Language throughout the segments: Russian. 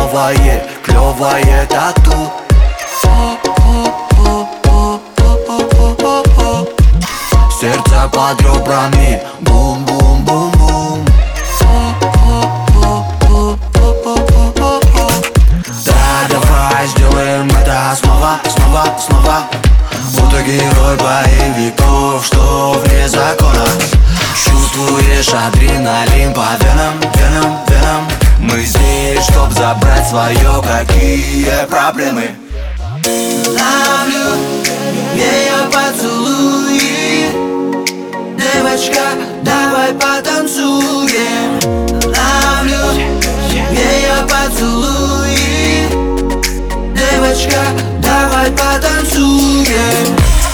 клевое, клевое тату. Сердце под ребрами, бум-бум-бум-бум. Да, давай сделаем это снова, снова, снова. Будто герой боевиков, что вне закона. Чувствуешь адреналин по венам, венам, венам. Мы здесь, чтоб забрать свое, какие проблемы. Ловлю ее поцелуи. Девочка, давай потанцуем. Ловлю ее поцелуи. Девочка, давай потанцуем.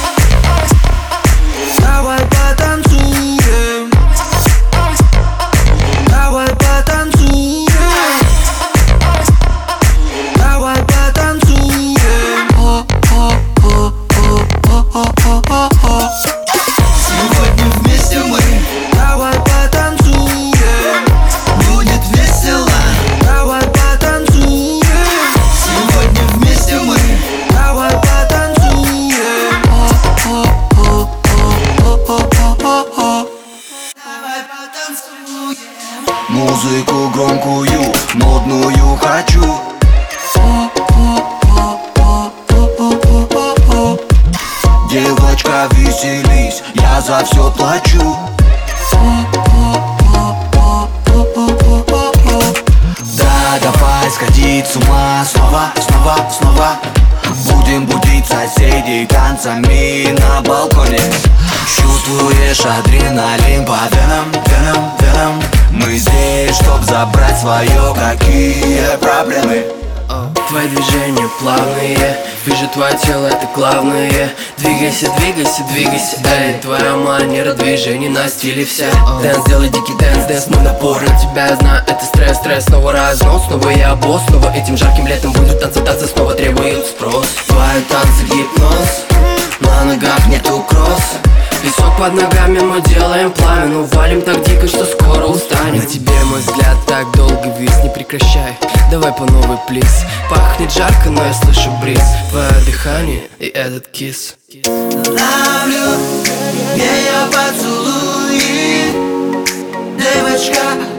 Давай потанцуем. Давай потанцуем. Давай потанцуем. Сегодня вместе мы. Давай потанцуем. Будет весело. Давай потанцуем. Сегодня вместе мы. Давай потанцуем. Давай потанцуем. Музыку громкую, модную хочу. Девочка, веселись, я за все плачу. Да, давай сходить с ума снова, снова, снова. Будем будить соседей танцами на балконе. Чувствуешь адреналин по венам, венам, венам. Мы здесь, чтоб забрать свое, какие проблемы. Твои движения плавные, вижу твое тело, это главное. Двигайся, двигайся, двигайся, эй. Твоя манера движений на стиле вся. Дэнс, делай дикий дэнс, дэнс, мой напор на тебя, я знаю, это стресс, стресс. Снова разнос, снова я босс. Снова этим жарким летом будут танцы, танцы снова требуют спрос. Твои танцы гипноз, на ногах нету кросс. Песок под ногами, мы делаем пламя. Ну валим так дико, что скоро устанем. На тебе мой взгляд так долго вис, не прекращай. Давай по новой, плиз. Пахнет жарко, но я слышу бриз. Твое дыхание и этот кисс. Ловлю ее поцелуи. Девочка,